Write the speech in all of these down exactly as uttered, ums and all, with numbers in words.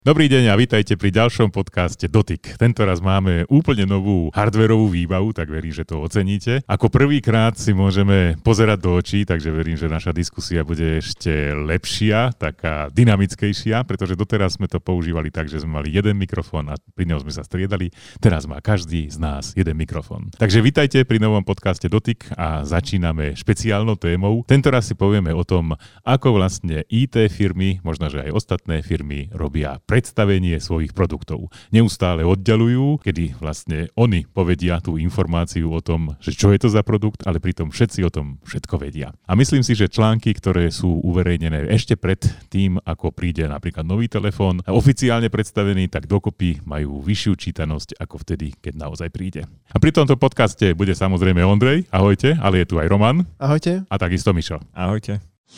Dobrý deň a vítajte pri ďalšom podcaste Dotyk. Tento raz máme úplne novú hardwareovú výbavu, tak verím, že to oceníte. Ako prvýkrát si môžeme pozerať do očí, takže verím, že naša diskusia bude ešte lepšia, taká dynamickejšia, pretože doteraz sme to používali tak, že sme mali jeden mikrofón a pri ňom sme sa striedali. Teraz má každý z nás jeden mikrofón. Takže vítajte pri novom podcaste Dotyk a začíname špeciálnou témou. Tento raz si povieme o tom, ako vlastne í té firmy, možno že aj ostatné firmy robia predstavenie svojich produktov. Neustále oddalujú, kedy vlastne oni povedia tú informáciu o tom, že čo je to za produkt, ale pritom všetci o tom všetko vedia. A myslím si, že články, ktoré sú uverejnené ešte pred tým, ako príde napríklad nový telefón, oficiálne predstavený, tak dokopy majú vyššiu čítanosť ako vtedy, keď naozaj príde. A pri tomto podcaste bude samozrejme Ondrej, ahojte, ale je tu aj Roman. Ahojte. A takisto Mišo. Ahojte.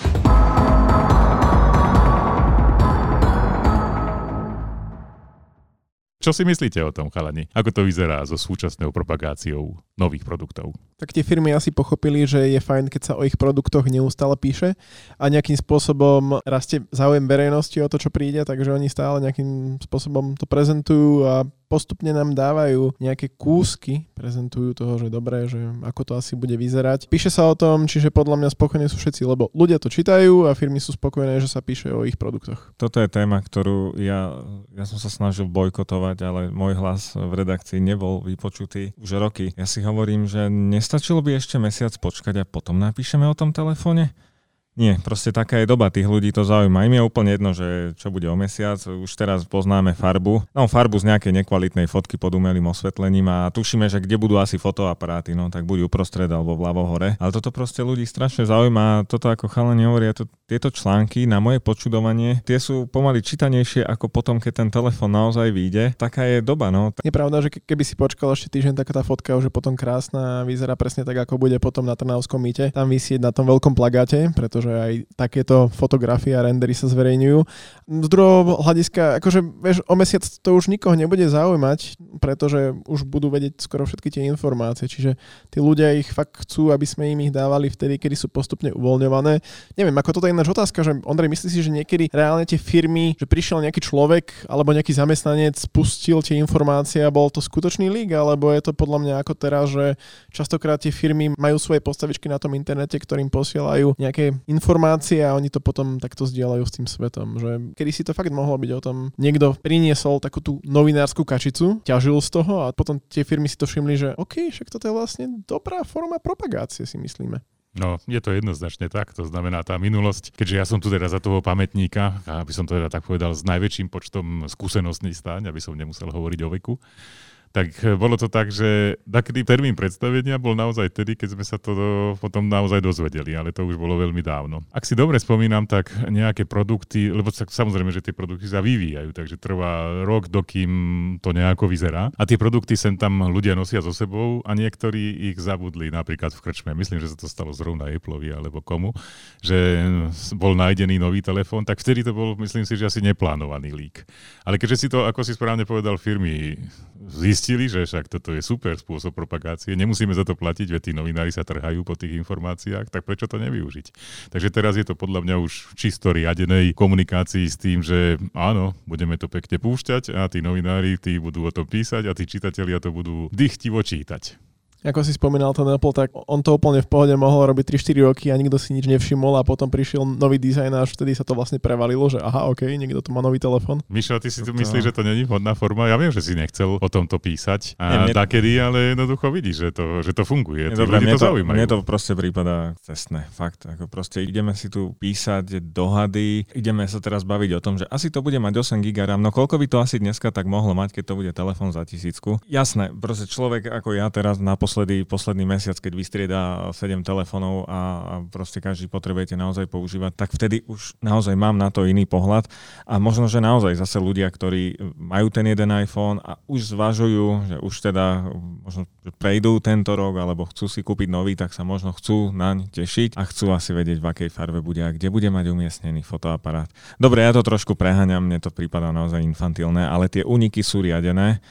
Čo si myslíte o tom, chalani? Ako to vyzerá so súčasnou propagáciou nových produktov? Tak tie firmy asi pochopili, že je fajn, keď sa o ich produktoch neustále píše a nejakým spôsobom rastie záujem verejnosti o to, čo príde, takže oni stále nejakým spôsobom to prezentujú a postupne nám dávajú nejaké kúsky, prezentujú toho, že dobré, že ako to asi bude vyzerať. Píše sa o tom, čiže podľa mňa spokojní sú všetci, lebo ľudia to čítajú a firmy sú spokojné, že sa píše o ich produktoch. Toto je téma, ktorú ja, ja som sa snažil bojkotovať, ale môj hlas v redakcii nebol vypočutý už roky. Ja si hovorím, že nestačilo by ešte mesiac počkať a potom napíšeme o tom telefóne? Nie, proste taká je doba, tých ľudí to zaujíma. Im je úplne jedno, že čo bude o mesiac. Už teraz poznáme farbu. No farbu z nejakej nekvalitnej fotky pod umelým osvetlením a tušíme, že kde budú asi fotoaparáty, no tak buď uprostred alebo vľavo hore. Ale toto proste ľudí strašne zaujíma. Toto ako chalani hovoria, to, tieto články na moje počudovanie, tie sú pomaly čítanejšie ako potom, keď ten telefón naozaj vyjde. Taká je doba, no. Je pravda, že keby si počkal ešte týždeň, tak tá fotka už je potom krásna a vyzerá presne tak, ako bude potom na Trnavskom mýte. Tam visieť na tom veľkom plagáte, pretože že aj takéto fotografie a rendery sa zverejňujú. Z druhého hľadiska, akože vieš, o mesiac to už nikoho nebude zaujímať, pretože už budú vedieť skoro všetky tie informácie, čiže tí ľudia ich fakt chcú, aby sme im ich dávali vtedy, kedy sú postupne uvoľňované. Neviem, ako toto je ináč otázka, že Ondrej, myslíš si, že niekedy reálne tie firmy, že prišiel nejaký človek alebo nejaký zamestnanec, spustil tie informácie a bol to skutočný lík, alebo je to podľa mňa ako teraz, že častokrát tie firmy majú svoje postavičky na tom internete, ktorým posielajú nejaké informácie a oni to potom takto zdieľajú s tým svetom. Že kedy si to fakt mohlo byť o tom, niekto priniesol takú tú novinárskú kačicu, ťažil z toho a potom tie firmy si to všimli, že OK, však toto je vlastne dobrá forma propagácie, si myslíme. No, je to jednoznačne tak, to znamená tá minulosť, keďže ja som tu teda za toho pamätníka, aby som to teda tak povedal, s najväčším počtom skúseností stáň, aby som nemusel hovoriť o veku, tak bolo to tak, že taký termín predstavenia bol naozaj tedy, keď sme sa to potom naozaj dozvedeli, ale to už bolo veľmi dávno. Ak si dobre spomínam, tak nejaké produkty, lebo samozrejme, že tie produkty sa vyvíjajú, takže trvá rok, dokým to nejako vyzerá. A tie produkty sem tam ľudia nosia so sebou a niektorí ich zabudli, napríklad v krčme. Myslím, že sa to stalo zrovna Appleovi alebo komu, že bol nájdený nový telefón, tak vtedy to bol, myslím si, že asi neplánovaný lík. Ale keďže si to, ako si správne povedal, firmy zistili, že však toto je super spôsob propagácie, nemusíme za to platiť, veď tí novinári sa trhajú po tých informáciách, tak prečo to nevyužiť? Takže teraz je to podľa mňa už čisto riadenej komunikácii s tým, že áno, budeme to pekne púšťať a tí novinári, tí budú o tom písať a tí čitatelia to budú dychtivo čítať. Ako si spomínal ten Apple, tak on to úplne v pohode mohol robiť tri štyri roky a nikto si nič nevšimol a potom prišiel nový dizajn a až vtedy sa to vlastne prevalilo, že aha, OK, niekto tu má nový telefón. Mišo, ty si tu myslíš, že to není vhodná forma? Ja viem, že si nechcel o tomto písať a Nie, mne... takedy, ale jednoducho vidíš, že to, že to funguje. Dobre, mne to, to, zaujímajú. mne to proste prípada cestné, fakt. Ako proste ideme si tu písať dohady, ideme sa teraz baviť o tom, že asi to bude mať osem gigabajtov RAM, no koľko by to asi dneska tak mohlo mať, keď to bude telefón za tisícku? Jasné, proste človek ako ja teraz naposledy, posledný mesiac, keď vystrieda sedem telefónov a, a proste každý potrebujete naozaj používať, tak vtedy už naozaj mám na to iný pohľad a možno, že naozaj zase ľudia, ktorí majú ten jeden iPhone a už zvažujú, že už teda možno prejdú tento rok alebo chcú si kúpiť nový, tak sa možno chcú naň tešiť a chcú asi vedieť, v akej farbe bude a kde bude mať umiestnený fotoaparát. Dobre, ja to trošku preháňam, mne to prípada naozaj infantilné, ale tie úniky sú riadené.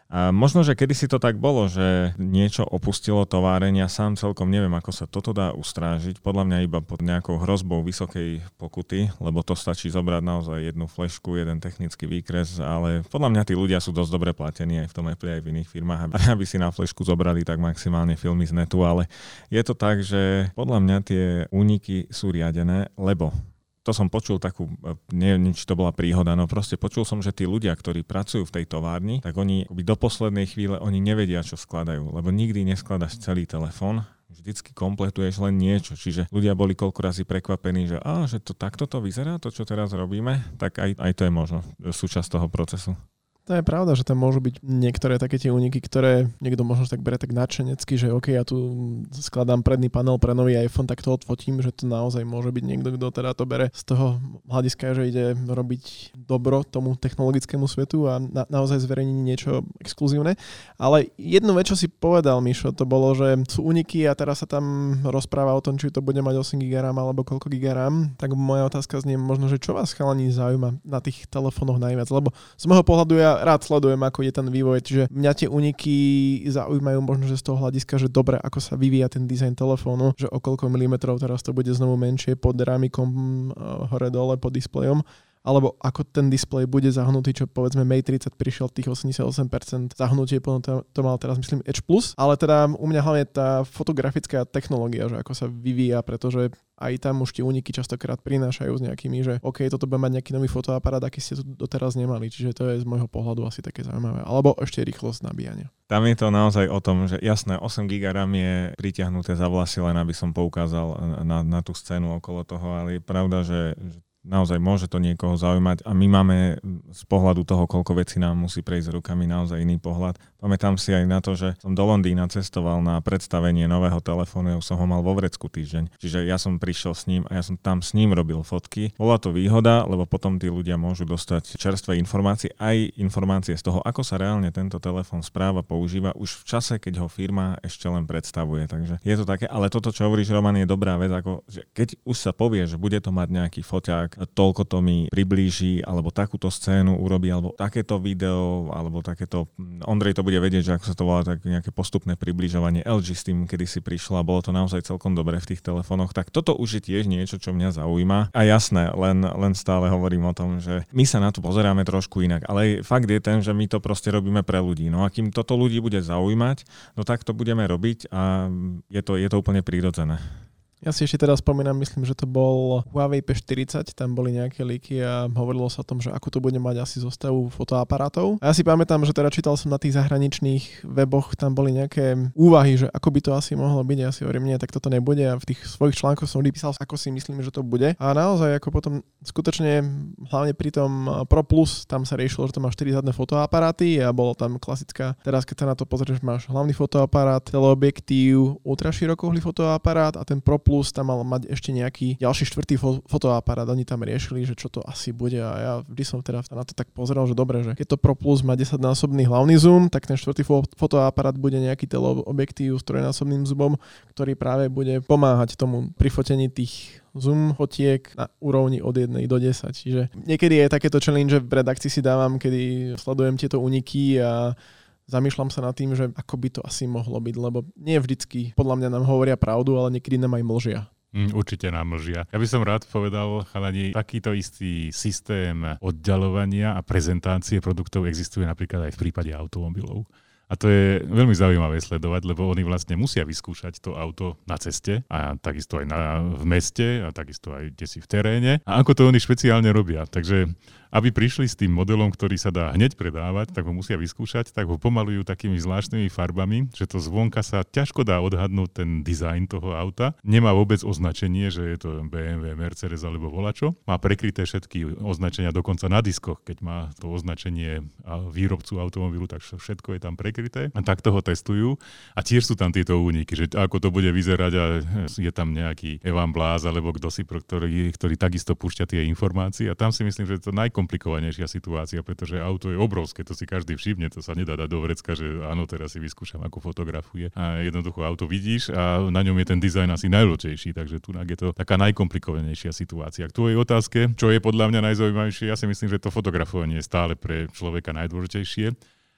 A možno, že kedysi to tak bolo, že niečo opustilo továreň, ja sám celkom neviem, ako sa toto dá ustrážiť. Podľa mňa iba pod nejakou hrozbou vysokej pokuty, lebo to stačí zobrať naozaj jednu flešku, jeden technický výkres, ale podľa mňa tí ľudia sú dosť dobre platení aj v tom Apple, aj v iných firmách, aby si na flešku zobrali tak maximálne filmy z netu, ale je to tak, že podľa mňa tie úniky sú riadené, lebo to som počul takú, neviem, či to bola príhoda, no proste počul som, že tí ľudia, ktorí pracujú v tej továrni, tak oni do poslednej chvíle oni nevedia, čo skladajú, lebo nikdy neskladaš celý telefón, vždycky kompletuješ len niečo. Čiže ľudia boli koľko razy prekvapení, že, á, že to takto to vyzerá, to, čo teraz robíme, tak aj, aj to je možno súčasť toho procesu. To je pravda, že tam môžu byť niektoré také tie úniky, ktoré niekto možno tak bere tak nadšenecky, že OK, ja tu skladám predný panel pre nový iPhone, tak to odfotím, že to naozaj môže byť niekto, kto teda to bere z toho hľadiska, že ide robiť dobro tomu technologickému svetu a na, naozaj zverejniť niečo exkluzívne. Ale jednu vec, čo si povedal, Mišo, to bolo, že sú úniky a teraz sa tam rozpráva o tom, či to bude mať osem giga RAM alebo koľko giga RAM. Tak moja otázka znie možno, že čo vás chalani zaujíma na tých telefónoch najviac, lebo z môjho pohľadu ja rád sledujem, ako je ten vývoj, čiže mňa tie úniky zaujímajú možno, že z toho hľadiska, že dobre, ako sa vyvíja ten dizajn telefónu, že o koľko milimetrov teraz to bude znovu menšie pod ramikom hore-dole pod displejom, alebo ako ten displej bude zahnutý, čo povedzme Mate tridsať prišiel tých osemdesiatosem percent zahnutie, potom to, to mal teraz myslím Edge Plus, ale teda u mňa hlavne tá fotografická technológia, že ako sa vyvíja, pretože aj tam už tie úniky častokrát prinášajú s nejakými, že OK, toto bude mať nejaký nový fotoaparát, aký ste tu doteraz nemali, čiže to je z môjho pohľadu asi také zaujímavé. Alebo ešte rýchlosť nabíjania. Tam je to naozaj o tom, že jasné, osem giga RAM je pritiahnuté za vlasy, len aby som poukázal na, na tú scénu okolo toho, ale je pravda, že naozaj môže to niekoho zaujímať a my máme z pohľadu toho, koľko vecí nám musí prejsť rukami, naozaj iný pohľad. Pamätám si aj na to, že som do Londýna cestoval na predstavenie nového telefónu, ja som ho mal vo vrecku týždeň. Čiže ja som prišiel s ním a ja som tam s ním robil fotky. Bola to výhoda, lebo potom tí ľudia môžu dostať čerstvé informácie, aj informácie z toho, ako sa reálne tento telefón správa, používa už v čase, keď ho firma ešte len predstavuje. Takže je to také, ale toto, čo hovoríš, Roman, je dobrá vec, ako že keď už sa povie, že bude to mať nejaký foťák, toľko to mi priblíži, alebo takúto scénu urobí, alebo takéto video, alebo takéto... Ondrej to bude vedieť, že ako sa to volá, tak nejaké postupné približovanie. el gé s tým kedysi prišla, bolo to naozaj celkom dobre v tých telefónoch. Tak toto už je tiež niečo, čo mňa zaujíma. A jasné, len, len stále hovorím o tom, že my sa na to pozeráme trošku inak. Ale fakt je ten, že my to proste robíme pre ľudí. No a kým toto ľudí bude zaujímať, no tak to budeme robiť a je to, je to úplne prirodzené. Ja si ešte teraz spomínam, myslím, že to bol Huawei P štyridsať, tam boli nejaké líky a hovorilo sa o tom, že ako to bude mať asi zostavu fotoaparátov. A ja si pamätám, že teda čítal som na tých zahraničných weboch, tam boli nejaké úvahy, že ako by to asi mohlo byť. Ja si hovorím, nie, tak toto nebude a v tých svojich článkoch som vypísal, ako si myslím, že to bude. A naozaj ako potom skutočne, hlavne pri tom Pro Plus, tam sa riešilo, že to má štyri zadné fotoaparáty a bolo tam klasická. Teraz keď sa na to pozrieš, máš hlavný fotoaparát, teleobjektív, ultraširokouhlý fotoaparát a ten Pro Plus tam mal mať ešte nejaký ďalší štvrtý fo- fotoaparát. Oni tam riešili, že čo to asi bude a ja vždy som teda na to tak pozeral, že dobre, že keď to Pro Plus má desaťnásobný hlavný zoom, tak ten štvrtý fo- fotoaparát bude nejaký teleobjektív s trojnásobným zoomom, ktorý práve bude pomáhať tomu pri fotení tých zoom fotiek na úrovni od jednej do desať. Čiže niekedy je takéto challenge, v redakcii si dávam, kedy sledujem tieto úniky a zamýšľam sa nad tým, že ako by to asi mohlo byť, lebo nie vždycky podľa mňa nám hovoria pravdu, ale niekedy nám aj mlžia. Mm, určite nám mlžia. Ja by som rád povedal, chalani, takýto istý systém oddaľovania a prezentácie produktov existuje napríklad aj v prípade automobilov. A to je veľmi zaujímavé sledovať, lebo oni vlastne musia vyskúšať to auto na ceste a takisto aj na, v meste a takisto aj desi v teréne. A ako to oni špeciálne robia. Takže aby prišli s tým modelom, ktorý sa dá hneď predávať, tak ho musia vyskúšať, tak ho pomalujú takými zvláštnymi farbami, že to zvonka sa ťažko dá odhadnúť ten dizajn toho auta. Nemá vôbec označenie, že je to bé em vé, Mercedes alebo volačo. Má prekryté všetky označenia dokonca na diskoch, keď má to označenie výrobcu automobilu, tak všetko je tam prekryté. A tak toho testujú. A tiež sú tam tieto úniky, že ako to bude vyzerať a je tam nejaký Evan Blass alebo kto si, ktorý, ktorý takisto púšťa tie informácie. A tam si myslím, že to naj komplikovanejšia situácia, pretože auto je obrovské, to si každý všimne, to sa nedá dať do vrecka, že áno, teraz si vyskúšam, ako fotografuje. A jednoducho auto vidíš a na ňom je ten dizajn asi najdôležitejší, takže tu je to taká najkomplikovanejšia situácia. K tvojej otázke, čo je podľa mňa najzaujímavejšie, ja si myslím, že to fotografovanie je stále pre človeka najdôležitejšie.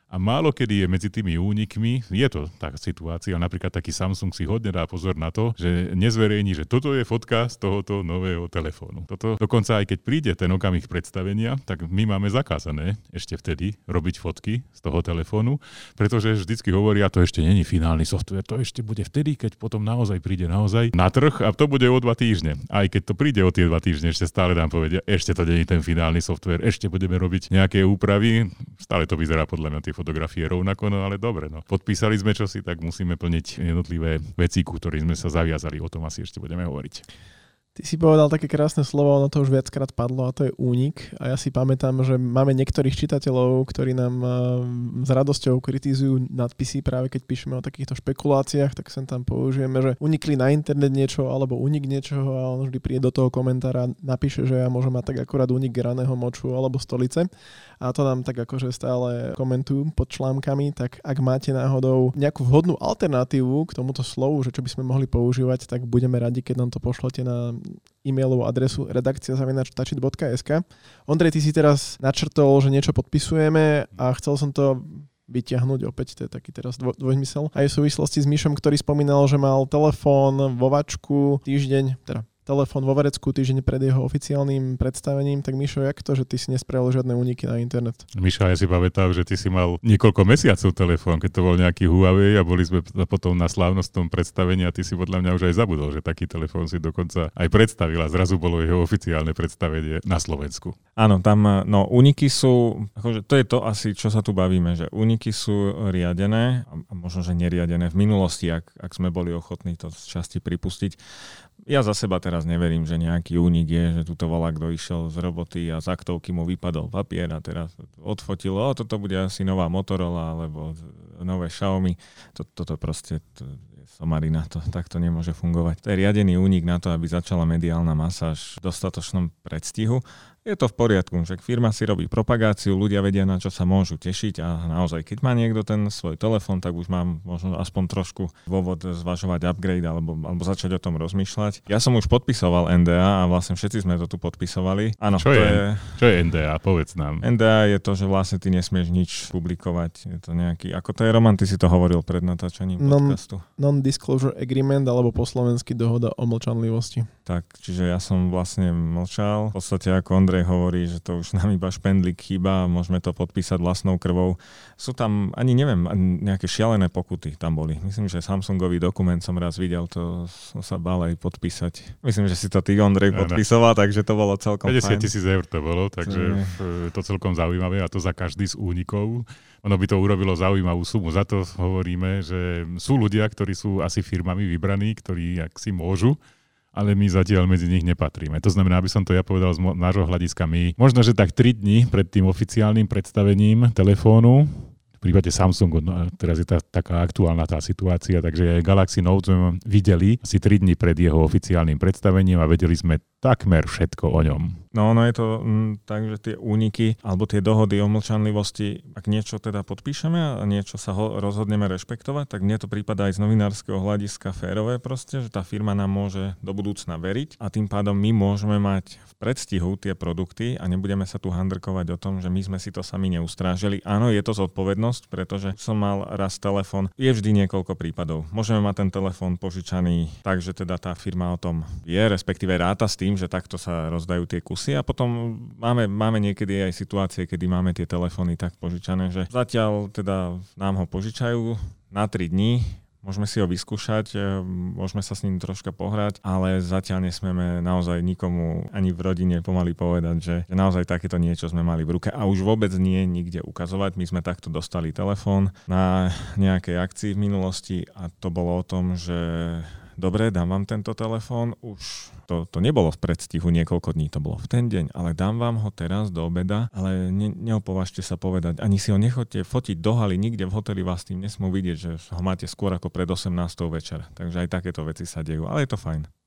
A málo kedy je medzi tými únikmi, je to tá situácia, napríklad taký Samsung si hodne dá pozor na to, že nezverejní, že toto je fotka z tohoto nového telefónu. Toto dokonca aj keď príde ten okamih predstavenia, tak my máme zakázané ešte vtedy robiť fotky z toho telefónu, pretože vždycky hovoria, to ešte není finálny software, to ešte bude vtedy, keď potom naozaj príde naozaj na trh a to bude o dva týždne. Aj keď to príde o tie dva týždne, ešte stále nám povedia, ešte to není ten finálny software, ešte budeme robiť nejaké úpravy, stále to vyzerá podľa mňa tie fotografie rovnako, no ale dobre, no. Podpísali sme čosi, tak musíme plniť jednotlivé veci, ku ktorým sme sa zaviazali, o tom asi ešte budeme hovoriť. Ty si povedal také krásne slovo, ono to už viackrát padlo a to je únik. A ja si pamätám, že máme niektorých čitateľov, ktorí nám s radosťou kritizujú nadpisy práve keď píšeme o takýchto špekuláciách, tak sem tam použijeme, že unikli na internet niečo alebo unik niečoho a on vždy príde do toho komentára a napíše, že ja môžem mať tak akorát unik raného moču alebo stolice. A to nám tak akože stále komentujú pod článkami, tak ak máte náhodou nejakú vhodnú alternatívu k tomuto slovu, že čo by sme mohli používať, tak budeme radi, keď nám to pošlete na e-mailovú adresu redakcia zavináč tačit bodka es ká. Ondrej, ty si teraz načrtol, že niečo podpisujeme a chcel som to vyťahnuť, opäť to je taký teraz dvo, dvojzmysel. Aj v súvislosti s Mišom, ktorý spomínal, že mal telefón vo vačku týždeň, teda telefón vo Varecku týždeň pred jeho oficiálnym predstavením, tak Mišo, jak to, že ty si nespravil žiadne úniky na internet? Mišo, ja si pamätám, že ty si mal niekoľko mesiacov telefón, keď to bol nejaký Huawei a boli sme potom na slávnostnom predstavení a ty si podľa mňa už aj zabudol, že taký telefón si dokonca aj predstavil a zrazu bolo jeho oficiálne predstavenie na Slovensku. Áno, tam, no úniky sú, akože to je to asi, čo sa tu bavíme, že úniky sú riadené a možno, že neriadené v minulosti, ak, ak sme boli ochotní to z časti pripustiť. Ja za seba teraz neverím, že nejaký únik je, že tuto volá, kto išiel z roboty a z aktovky mu vypadol papier a teraz odfotilo, o, toto bude asi nová Motorola alebo nové Xiaomi. Toto proste to je somarina, to takto nemôže fungovať. To je riadený únik na to, aby začala mediálna masáž v dostatočnom predstihu. Je to v poriadku, že firma si robí propagáciu, ľudia vedia, na čo sa môžu tešiť a naozaj, keď má niekto ten svoj telefón, tak už mám možno aspoň trošku dôvod zvažovať upgrade alebo, alebo začať o tom rozmýšľať. Ja som už podpisoval en dé á a vlastne všetci sme to tu podpisovali. Áno, čo, to je, je, čo je en dé á? Povedz nám. en dé á je to, že vlastne ty nesmieš nič publikovať. Je to nejaký, ako to je, Roman, ty si to hovoril pred natáčaním podcastu. Non, non-disclosure agreement alebo po slovensky dohoda o mlčanlivosti. Tak, čiže ja som vlastne mlčal. V podstate ako Ondrej hovorí, že to už nám iba špendlík chýba a môžeme to podpísať vlastnou krvou. Sú tam, ani neviem, nejaké šialené pokuty tam boli. Myslím, že Samsungový dokument som raz videl, to som sa bál aj podpísať. Myslím, že si to ty, Ondrej, podpisoval, takže to bolo celkom päťdesiat fajn. tisíc eur to bolo, takže to celkom zaujímavé a to za každý z únikov. Ono by to urobilo zaujímavú sumu. Za to hovoríme, že sú ľudia, ktorí sú asi firmami vybraní, ktorí ak si môžu, ale my zatiaľ medzi nich nepatríme. To znamená, aby som to ja povedal z nášho hľadiska, my možno, že tak tri dni pred tým oficiálnym predstavením telefónu, v prípade Samsungu, no teraz je tá, taká aktuálna tá situácia, takže Galaxy Note sme videli asi tri dni pred jeho oficiálnym predstavením a vedeli sme takmer všetko o ňom. No, no je to m, tak, že tie úniky alebo tie dohody o mlčanlivosti, ak niečo teda podpíšeme a niečo sa ho rozhodneme rešpektovať, tak mne to prípada aj z novinárskeho hľadiska férové proste, že tá firma nám môže do budúcna veriť a tým pádom my môžeme mať v predstihu tie produkty a nebudeme sa tu handrkovať o tom, že my sme si to sami neustrážili. Áno, je to zodpovednosť, pretože som mal raz telefón. Je vždy niekoľko prípadov. Môžeme mať ten telefón požičaný tak, že teda tá firma o tom vie, respektíve ráta s tým, že takto sa rozdajú tie kusy a potom máme, máme niekedy aj situácie, kedy máme tie telefóny tak požičané, že zatiaľ teda nám ho požičajú na tri dní, môžeme si ho vyskúšať, môžeme sa s ním troška pohrať, ale zatiaľ nesmieme naozaj nikomu ani v rodine pomaly povedať, že naozaj takéto niečo sme mali v ruke a už vôbec nie nikde ukazovať. My sme takto dostali telefón na nejakej akcii v minulosti a to bolo o tom, že dobre, dám vám tento telefón, už to, to nebolo v predstihu niekoľko dní, to bolo v ten deň, ale dám vám ho teraz do obeda, ale ne, neopovažte sa povedať, ani si ho nechoďte fotiť do haly, nikde v hoteli vás tým nesmú vidieť, že ho máte skôr ako pred osemnástou večer. Takže aj takéto veci sa dejú, ale je to fajn.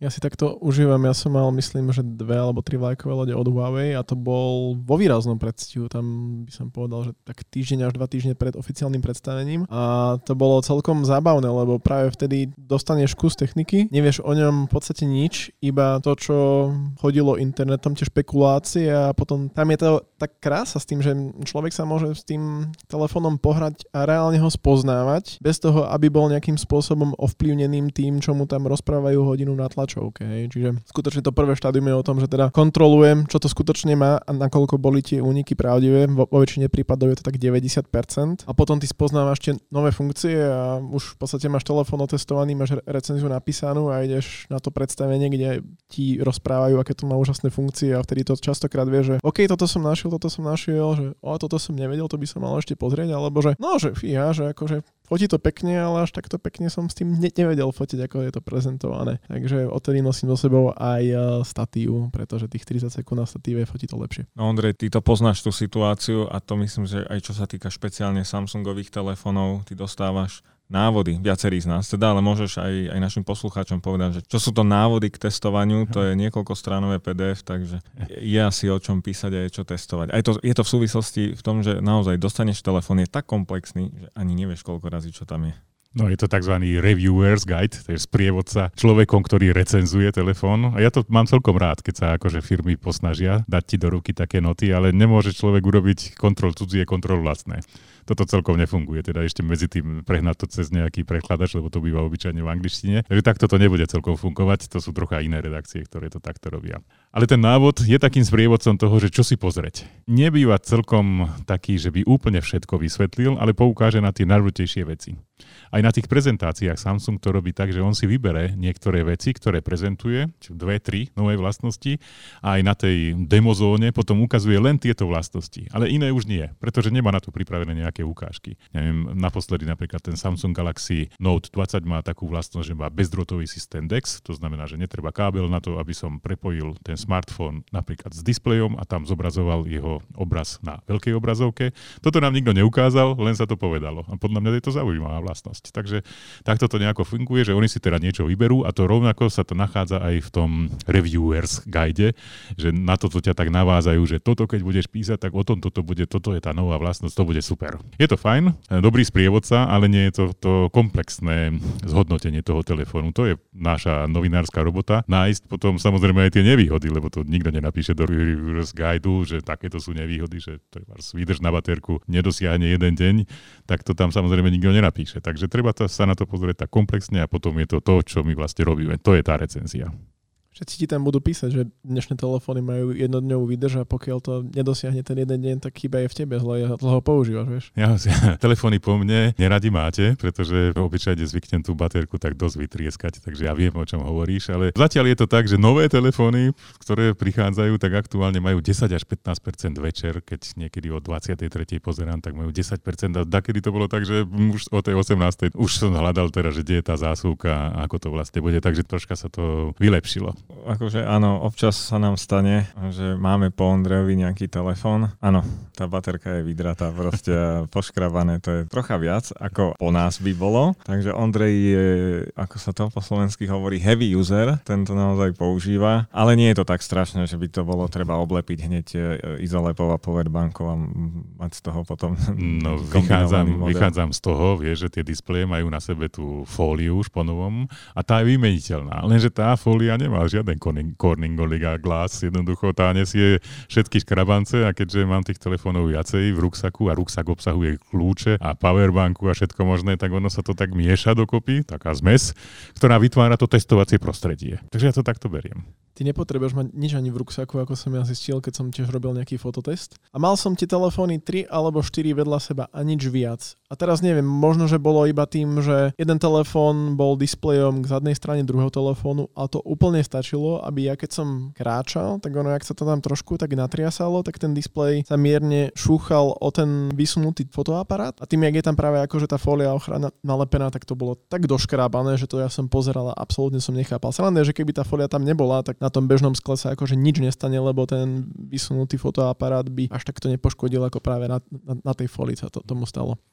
Ja si takto užívam, ja som mal, myslím, že dve alebo tri vlajkové lode od Huawei a to bol vo výraznom predstihu, tam by som povedal, že tak týždeň až dva týždne pred oficiálnym predstavením a to bolo celkom zábavné, lebo práve vtedy dostaneš kus techniky, nevieš o ňom v podstate nič, iba to, čo chodilo internetom, tie špekulácie a potom tam je to tak krása s tým, že človek sa môže s tým telefónom pohrať a reálne ho spoznávať, bez toho, aby bol nejakým spôsobom ovplyvneným tým, čo mu tam rozprávajú hodinu na tlač. Okay. Čiže skutočne to prvé štádium je o tom, že teda kontrolujem, čo to skutočne má a nakoľko boli tie úniky pravdivé. Vo, vo väčšine prípadov je to tak deväťdesiat percent. A potom ty spoznávaš tie nové funkcie a už v podstate máš telefón otestovaný, máš recenziu napísanú a ideš na to predstavenie, kde ti rozprávajú, aké to má úžasné funkcie a vtedy to častokrát vie, že OK, toto som našiel, toto som našiel, že o, toto som nevedel, to by som mal ešte pozrieť, alebo že no, že fíha, že akože fotí to pekne, ale až takto pekne som s tým ne- nevedel fotiť, ako je to prezentované. Takže odtedy nosím so sebou aj statív, pretože tých tridsať sekúnd na statíve fotí to lepšie. No Ondrej, ty to poznáš tú situáciu a to myslím, že aj čo sa týka špeciálne Samsungových telefónov, ty dostávaš návody, viacerí z nás teda, ale môžeš aj, aj našim poslucháčom povedať, že čo sú to návody k testovaniu, to je niekoľko stránové pé dé ef, takže je asi o čom písať a je čo testovať. Aj to, je to v súvislosti v tom, že naozaj dostaneš telefón, je tak komplexný, že ani nevieš koľko razy, čo tam je. No je to tzv. Reviewer's guide, to je sprievodca človekom, ktorý recenzuje telefón. A ja to mám celkom rád, keď sa akože firmy posnažia dať ti do ruky také noty, ale nemôže človek urobiť kontrol cudzie, kontrol vlastné. Toto celkom nefunguje, teda ešte medzi tým prehnať to cez nejaký prekladač, lebo to býva obyčajne v angličtine. Takže takto to nebude celkom fungovať, to sú trocha iné redakcie, ktoré to takto robia. Ale ten návod je takým sprievodcom toho, že čo si pozrieť. Nebýva celkom taký, že by úplne všetko vysvetlil, ale poukáže na tie najdôležitejšie veci. Aj na tých prezentáciách Samsung to robí tak, že on si vybere niektoré veci, ktoré prezentuje, či dve, tri nové vlastnosti a aj na tej demozóne potom ukazuje len tieto vlastnosti, ale iné už nie, pretože nemá na to pripravené nejaké ukážky. Neviem, naposledy napríklad ten Samsung Galaxy Note dvadsať má takú vlastnosť, že má bezdrôtový systém dé é iks, to znamená, že netreba kábel na to, aby som prepojil ten smartfón napríklad s displejom a tam zobrazoval jeho obraz na veľkej obrazovke. Toto nám nikto neukázal, len sa to povedalo. A podľa mňa je to zaujímavá vlastnosť. Takže takto to nejako funguje, že oni si teda niečo vyberú a to rovnako sa to nachádza aj v tom Reviewers guide, že na toto ťa tak navázajú, že toto keď budeš písať, tak o tom toto bude, toto je tá nová vlastnosť, to bude super. Je to fajn, dobrý sprievodca, ale nie je to, to komplexné zhodnotenie toho telefónu. To je naša novinárska robota. Nájsť potom samozrejme aj tie nevýhody, lebo to nikto nenapíše do Reviewers guideu, že takéto sú nevýhody, že to je výdrž na baterku nedosiahne jeden deň, tak to tam samozrejme nikto nenapíše. Takže treba sa na to pozrieť tak komplexne a potom je to to, čo my vlastne robíme. To je tá recenzia. Všetci ti tam budú písať, že dnešné telefóny majú jednodňovú výdrž a pokiaľ to nedosiahne ten jeden deň, tak chyba je v tebe, zle dlho používaš, vieš. Ja, telefóny po mne neradi máte, pretože obyčajne zvyknem tú baterku tak dosť vytrieskať, takže ja viem, o čom hovoríš, ale zatiaľ je to tak, že nové telefóny, ktoré prichádzajú, tak aktuálne majú desať až pätnásť percent večer, keď niekedy o dvadsiatej tretej pozerám, tak majú desať percent a dakedy to bolo tak, že už o tej osemnástej už som hľadal teraz, že kde je tá zásuvka a ako to vlastne bude, takže troška sa to vylepšilo. Akože áno, občas sa nám stane, že máme po Ondrejovi nejaký telefón. Áno, tá baterka je vydratá, proste poškrabané, to je trocha viac, ako po nás by bolo. Takže Ondrej je, ako sa to po slovensky hovorí, heavy user, ten to naozaj používa, ale nie je to tak strašné, že by to bolo treba oblepiť hneď izolepov a powerbankov a mať z toho potom no, vychádzam, vychádzam z toho, vieš, že tie displeje majú na sebe tú fóliu už po novom a tá je vymeniteľná, lenže tá fólia nemá žiaden Corning Gorilla Glass, jednoducho tá nesie všetky škrabance a keďže mám tých telefónov viacej v ruksaku a ruksak obsahuje kľúče a powerbanku a všetko možné, tak ono sa to tak mieša dokopy, taká zmes, ktorá vytvára to testovacie prostredie. Takže ja to takto beriem. Ty nepotrebuješ mať nič ani v ruksaku, ako som ja zistil, keď som tiež robil nejaký fototest. A mal som tie telefóny tri alebo štyri vedľa seba a nič viac. A teraz neviem, možno, že bolo iba tým, že jeden telefón bol displejom k zadnej strane druhého telefónu a to úplne stačilo, aby ja keď som kráčal, tak ono, jak sa to tam trošku tak natriasalo, tak ten displej sa mierne šúchal o ten vysunutý fotoaparát a tým, jak je tam práve akože tá fólia ochrana nalepená, tak to bolo tak doškrábané, že to ja som pozeral a absolútne som nechápal. Sranda je, že keby tá fólia tam nebola, tak na tom bežnom skle sa akože nič nestane, lebo ten vysunutý fotoaparát by až takto nepoškodil, ako práve na, na, na tej fólii sa to tomu stalo.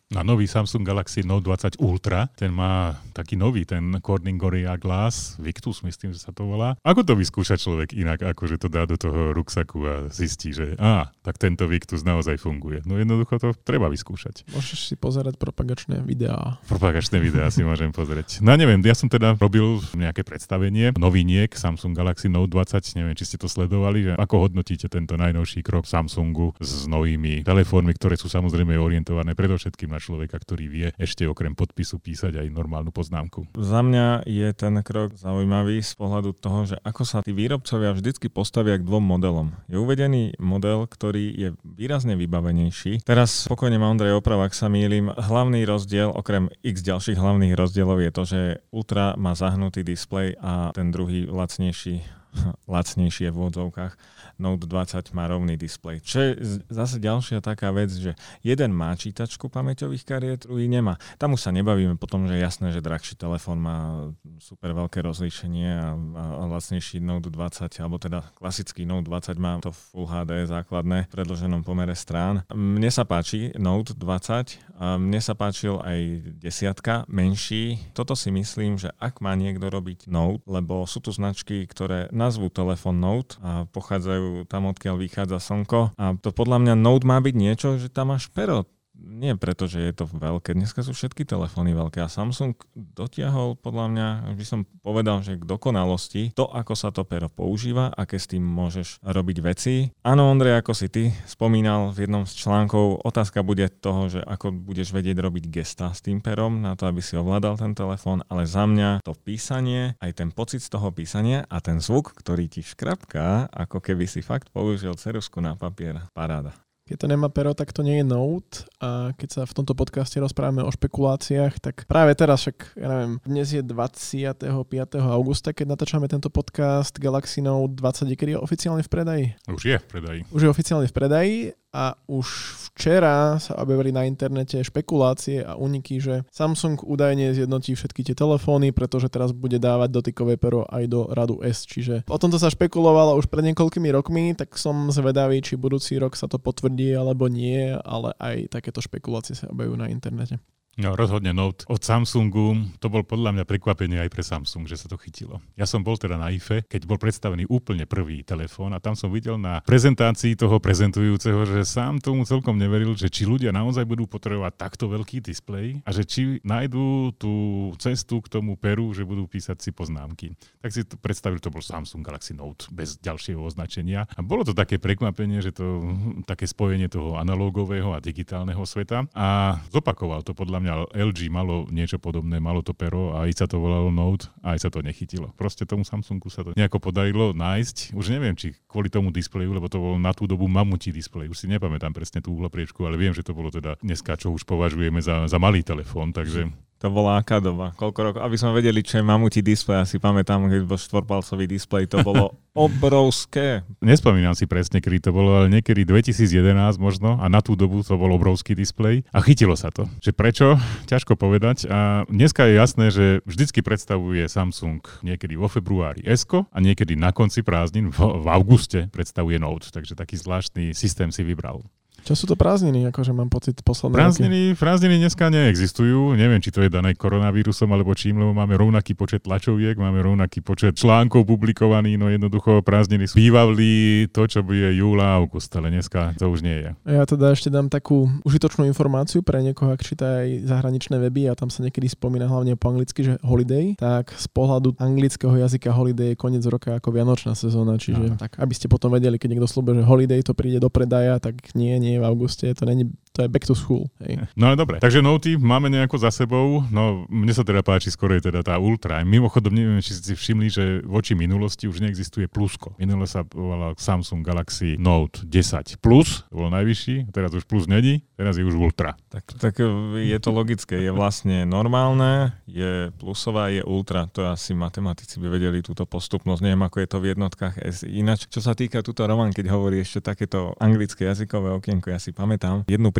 A nový Samsung Galaxy Note dvadsať Ultra, ten má taký nový, ten Corning Gorilla Glass, Victus, myslím, že sa to volá. Ako to vyskúša človek inak, ako že to dá do toho ruksaku a zistí, že á, tak tento Victus naozaj funguje. No jednoducho to treba vyskúšať. Môžeš si pozerať propagačné videá. Propagačné videá si môžem pozrieť. No neviem, ja som teda robil nejaké predstavenie noviniek Samsung Galaxy Note dvadsať, neviem, či ste to sledovali, že ako hodnotíte tento najnovší krok Samsungu s novými telefónmi, ktoré sú samozrejme orientované predovšetkým na človeka, ktorý vie ešte okrem podpisu písať aj normálnu poznámku. Za mňa je ten krok zaujímavý z pohľadu toho, že ako sa tí výrobcovia vždycky postavia k dvom modelom. Je uvedený model, ktorý je výrazne vybavenejší. Teraz spokojne ma Ondrej oprav, ak sa mýlim. Hlavný rozdiel, okrem x ďalších hlavných rozdielov, je to, že Ultra má zahnutý displej a ten druhý lacnejší lacnejšie v odzovkách Note dvadsať má rovný displej. Čo je zase ďalšia taká vec, že jeden má čítačku pamäťových kariet, druhý nemá. Tam už sa nebavíme potom, že je jasné, že drahší telefón má super veľké rozlíšenie a, a, a lacnejší Note dvadsať, alebo teda klasický Note dvadsať má to Full há dé základné v predĺženom pomere strán. Mne sa páči Note dvadsať, a mne sa páčil aj desiatka, menší. Toto si myslím, že ak má niekto robiť Note, lebo sú tu značky, ktoré nazvu telefón Note a pochádzajú tam, odkiaľ vychádza slnko. A to podľa mňa Note má byť niečo, že tam máš pero. Nie preto, že je to veľké. Dneska sú všetky telefóny veľké a Samsung dotiahol podľa mňa, by som povedal, že k dokonalosti to, ako sa to pero používa, aké s tým môžeš robiť veci. Áno, Ondrej, ako si ty spomínal v jednom z článkov, otázka bude toho, že ako budeš vedieť robiť gesta s tým perom na to, aby si ovládal ten telefón, ale za mňa to písanie, aj ten pocit z toho písania a ten zvuk, ktorý ti škrapká, ako keby si fakt použil ceruzku na papier, paráda. Keď to nemá pero, tak to nie je Note a keď sa v tomto podcaste rozprávame o špekuláciách, tak práve teraz, však ja neviem, dnes je dvadsiateho piateho augusta, keď natáčame tento podcast, Galaxy Note dvadsať je kedy oficiálne v predaji? Už je v predaji. Už je oficiálne v predaji a už včera sa objavili na internete špekulácie a úniky, že Samsung údajne zjednotí všetky tie telefóny, pretože teraz bude dávať dotykové pero aj do radu S. Čiže o tomto sa špekulovalo už pred niekoľkými rokmi, tak som zvedavý, či budúci rok sa to potvrdí alebo nie, ale aj takéto špekulácie sa objavujú na internete. No rozhodne Note od Samsungu, to bol podľa mňa prekvapenie aj pre Samsung, že sa to chytilo. Ja som bol teda na í ef e, keď bol predstavený úplne prvý telefón a tam som videl na prezentácii toho prezentujúceho, že sám tomu celkom neveril, že či ľudia naozaj budú potrebovať takto veľký displej a že či nájdú tú cestu k tomu peru, že budú písať si poznámky. Tak si to predstavili, to bol Samsung Galaxy Note bez ďalšieho označenia. A bolo to také prekvapenie, že to také spojenie toho analógového a digitálneho sveta a zopakoval to podľa mňa el gé malo niečo podobné, malo to pero a aj sa to volalo Note a aj sa to nechytilo. Proste tomu Samsungu sa to nejako podarilo nájsť. Už neviem, či kvôli tomu displeju, lebo to bol na tú dobu mamutí displej. Už si nepamätám presne tú uhlopriečku, ale viem, že to bolo teda dneska, čo už považujeme za, za malý telefón, takže... To bola aká doba? Koľko rokov? Aby sme vedeli, čo je mamutí displej. Asi pamätám, keď bol štvorpalcový displej, to bolo obrovské. Nespomínam si presne, kedy to bolo, ale niekedy dvetisíc jedenásť možno a na tú dobu to bol obrovský displej a chytilo sa to. Že prečo? Ťažko povedať. A dneska je jasné, že vždycky predstavuje Samsung niekedy vo februári S-ko a niekedy na konci prázdnin v, v auguste predstavuje Note. Takže taký zvláštny systém si vybral. Čo sú to prázdniny, akože mám pocit posledné prázdniny, prázdniny dneska neexistujú. Neviem, či to je dané koronavírusom alebo čím, lebo máme rovnaký počet tlačoviek, máme rovnaký počet článkov publikovaných, no jednoducho prázdniny bývali to, čo bude júla, august, ale dneska to už nie je. Ja teda ešte dám takú užitočnú informáciu pre niekoho, ak číta aj zahraničné weby a tam sa niekedy spomína hlavne po anglicky, že holiday, tak z pohľadu anglického jazyka holiday je koniec roka ako vianočná sezóna, čiže Aha. tak aby ste potom vedeli, keď niekto slúbe, že holiday to príde do predaja, tak nie, nie v auguste, to není, to je back to school. Hej. No ale dobre, takže Noty máme nejako za sebou, no mne sa teda páči skoro je teda tá Ultra. Mimochodom neviem, či si všimli, že voči minulosti už neexistuje plusko. Minule sa volal Samsung Galaxy Note desať Plus, to bol najvyšší, teraz už Plus není, teraz je už Ultra. Tak, tak je to logické, je vlastne normálne, je plusová, je Ultra, to asi matematici by vedeli túto postupnosť, neviem ako je to v jednotkách S. Ináč, čo sa týka túto Roman, keď hovorí ešte takéto anglické jazykové okienko, ja si pamätám jednu príhodu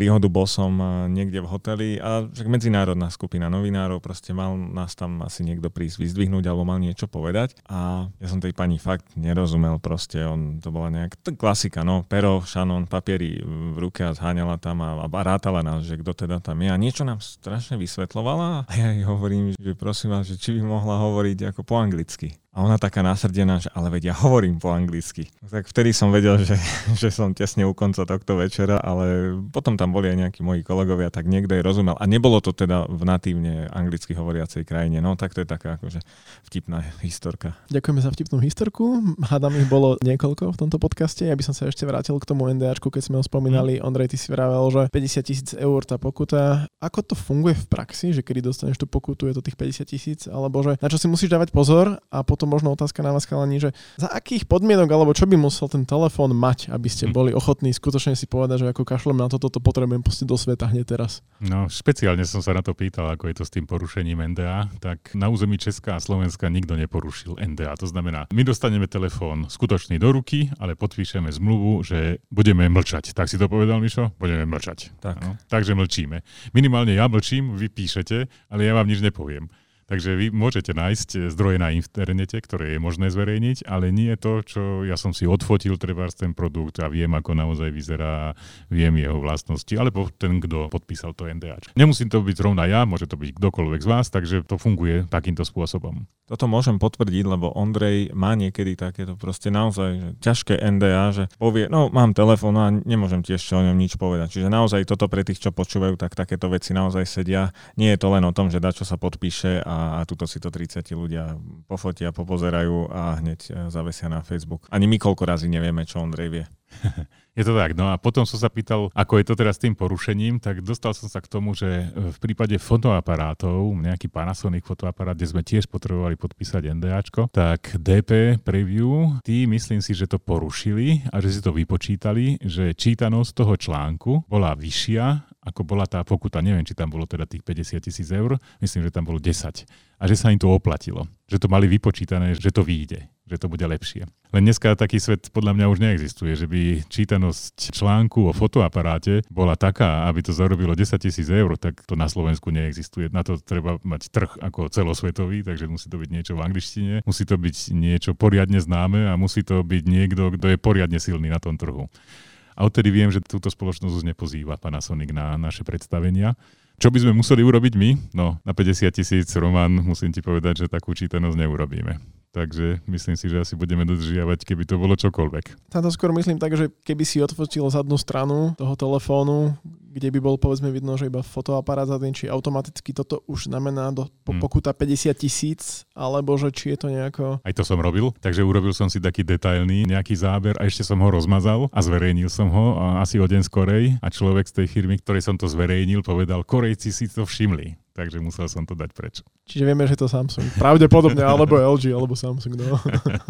príhodu, bol som niekde v hoteli a medzinárodná skupina novinárov, proste mal nás tam asi niekto prísť vyzdvihnúť alebo mal niečo povedať a ja som tej pani fakt nerozumel proste, on, to bola nejaká klasika, no, pero, šanón, papieri v ruke a zháňala tam a, a rátala nás, že kto teda tam je a niečo nám strašne vysvetľovala a ja jej hovorím, že prosím vás, že či by mohla hovoriť ako po anglicky. A ona taká násrdená, že ale veď ja hovorím po anglicky. Tak vtedy som vedel, že, že som tesne u konca tohto večera, ale potom tam boli aj nejakí moji kolegovia, tak niekto jej rozumel. A nebolo to teda v natívne anglicky hovoriacej krajine. No tak to je taká akože vtipná historka. Ďakujeme za vtipnú historku. Hádam, ich bolo niekoľko v tomto podcaste. Ja by som sa ešte vrátil k tomu NDAčku, keď sme ho spomínali. Mm. Ondrej, ty si vravel, že päťdesiat tisíc eur tá pokuta. Ako to funguje v praxi, že kedy dostaneš tú pokutu, je to tých päťdesiat tisíc, alebo že na čo si musíš dávať pozor a potom možno otázka na vás, chalani, že za akých podmienok alebo čo by musel ten telefón mať, aby ste boli ochotní skutočne si povedať, že ako kašlem na toto, to potrebujem pustiť do sveta hneď teraz. No, špeciálne som sa na to pýtal, ako je to s tým porušením en dé á, tak na území Česka a Slovenska nikto neporušil en dé á. To znamená, my dostaneme telefón skutočný do ruky, ale podpíšeme zmluvu, že budeme mlčať. Tak si to povedal, Mišo? Budeme mlčať. Tak. No, takže mlčíme. Minimálne ja mlčím, vy píšete, ale ja vám nič nepoviem. Takže vy môžete nájsť zdroje na internete, ktoré je možné zverejniť, ale nie to, čo ja som si odfotil trebárs ten produkt a viem, ako naozaj vyzerá, viem jeho vlastnosti, alebo ten, kto podpísal to NDAčko. Nemusím to byť zrovna ja, môže to byť kdokoľvek z vás, takže to funguje takýmto spôsobom. Toto môžem potvrdiť, lebo Ondrej má niekedy takéto proste naozaj že ťažké en dé á, že povie, no mám telefón a nemôžem tiež o ňom nič povedať. Čiže naozaj toto pre tých, čo počúvajú, tak takéto veci naozaj sedia. Nie je to len o tom, že dačo sa podpíše a a tuto si to tridsať ľudia pofotia, popozerajú a hneď zavesia na Facebook. Ani my koľko razy nevieme, čo Ondrej vie. Je to tak, no a potom som sa pýtal, ako je to teraz s tým porušením, tak dostal som sa k tomu, že v prípade fotoaparátov, nejaký Panasonic fotoaparát, kde sme tiež potrebovali podpísať NDAčko, tak dé pé Preview, tí myslím si, že to porušili a že si to vypočítali, že čítanosť toho článku bola vyššia, ako bola tá pokuta. Neviem, či tam bolo teda tých päťdesiat tisíc eur, myslím, že tam bolo desať. A že sa im to oplatilo. Že to mali vypočítané, že to vyjde, že to bude lepšie. Len dneska taký svet podľa mňa už neexistuje, že by čítanosť článku o fotoaparáte bola taká, aby to zarobilo desať tisíc eur, tak to na Slovensku neexistuje. Na to treba mať trh ako celosvetový, takže musí to byť niečo v angličtine, musí to byť niečo poriadne známe a musí to byť niekto, kto je poriadne silný na tom trhu. A odtedy viem, že túto spoločnosť už nepozýva Panasonic na naše predstavenia. Čo by sme museli urobiť my? No, na päťdesiat tisíc, Roman, musím ti povedať, že takú čítanosť neurobíme. Takže myslím si, že asi budeme dodržiavať, keby to bolo čokoľvek. Tam to skôr myslím tak, že keby si odfotil zadnú stranu toho telefónu, kde by bol povedzme vidno, že iba fotoaparát za tým, či automaticky toto už znamená do hmm. pokuta päťdesiat tisíc, alebo že či je to nejako... Aj to som robil, takže urobil som si taký detailný nejaký záber a ešte som ho rozmazal a zverejnil som ho a asi o deň skorej a človek z tej firmy, ktorej som to zverejnil, povedal, Korejci si to všimli. Takže musel som to dať preč. Čiže vieme, že to Samsung. Pravdepodobne, alebo el gé, alebo Samsung. No.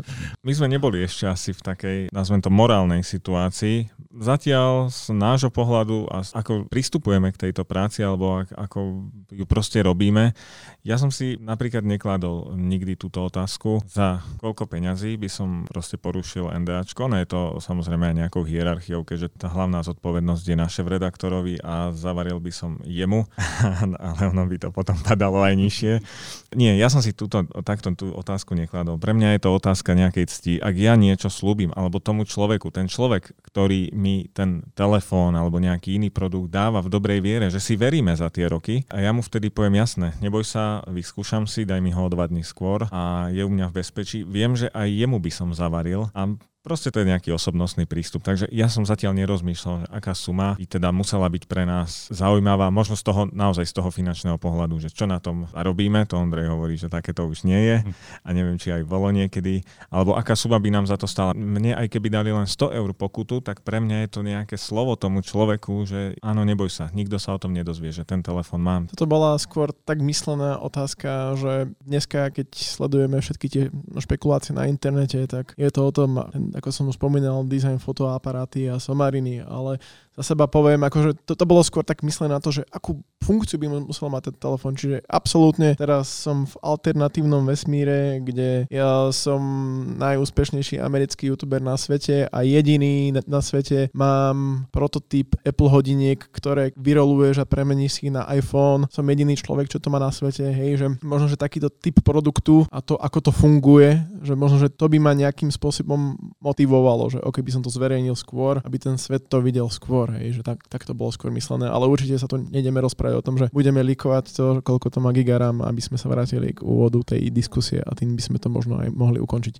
My sme neboli ešte asi v takej, nazvem to, morálnej situácii. Zatiaľ z nášho pohľadu a ako pristupujeme k tejto práci, alebo ako ju proste robíme, ja som si napríklad nekladol nikdy túto otázku, za koľko peňazí by som proste porušil NDAčko. No je to samozrejme aj nejakou hierarchiou, keďže tá hlavná zodpovednosť je na šéfredaktorovi a zavaril by som jemu, ale ono by to potom padalo aj nižšie. Nie, ja som si túto, takto tú otázku nekladol. Pre mňa je to otázka nejakej cti. Ak ja niečo slúbim, alebo tomu človeku, ten človek, ktorý mi ten telefón alebo nejaký iný produkt dáva v dobrej viere, že si veríme za tie roky a ja mu vtedy poviem jasné, neboj sa, vyskúšam si, daj mi ho o dva dní skôr a je u mňa v bezpečí. Viem, že aj jemu by som zavaril a proste to je nejaký osobnostný prístup. Takže ja som zatiaľ nerozmýšľal, že aká suma by teda musela byť pre nás zaujímavá, možno z toho, naozaj z toho finančného pohľadu, že čo na tom robíme, to Ondrej hovorí, že takéto už nie je a neviem, či aj bolo niekedy, alebo aká suma by nám za to stála. Mne aj keby dali len sto eur pokutu, tak pre mňa je to nejaké slovo tomu človeku, že áno, neboj sa, nikto sa o tom nedozvie, že ten telefón mám. Toto bola skôr tak myslená otázka, že dneska, keď sledujeme všetky tie špekulácie na internete, tak je to o tom, ako som už spomínal, dizajn fotoaparáty a somariny, ale za seba poviem, akože to, to bolo skôr tak myslené na to, že akú funkciu by musel mať ten telefón. Čiže absolútne teraz som v alternatívnom vesmíre, kde ja som najúspešnejší americký youtuber na svete a jediný na, na svete mám prototyp Apple hodiniek, ktoré vyroluješ a premeníš si ich na iPhone. Som jediný človek, čo to má na svete. Hej, že možno, že takýto typ produktu a to, ako to funguje, že možno, že to by ma nejakým spôsobom motivovalo, že ok, by som to zverejnil skôr, aby ten svet to videl skôr. Hej, že tak, tak to bolo skôr myslené. Ale určite sa to nejdeme rozprávať o tom, že budeme likovať to, koľko to má gigaram, aby sme sa vrátili k úvodu tej diskusie a tým by sme to možno aj mohli ukončiť.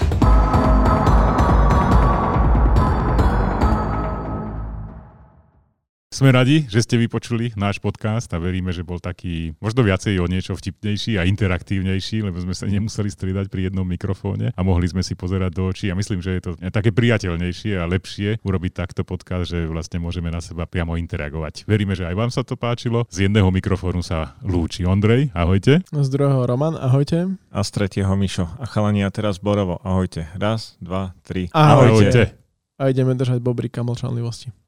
Sme radi, že ste vypočuli náš podcast a veríme, že bol taký možno viacej o niečo vtipnejší a interaktívnejší, lebo sme sa nemuseli striedať pri jednom mikrofóne a mohli sme si pozerať do očí a myslím, že je to také priateľnejšie a lepšie urobiť takto podcast, že vlastne môžeme na seba priamo interagovať. Veríme, že aj vám sa to páčilo. Z jedného mikrofónu sa lúči Ondrej, ahojte. Z druhého Roman, ahojte. A z tretieho Mišo. A chalania teraz Borovo, ahojte. Raz, dva, tri. Ahojte. Ahojte. A ideme držať bobrika mlčanlivosti.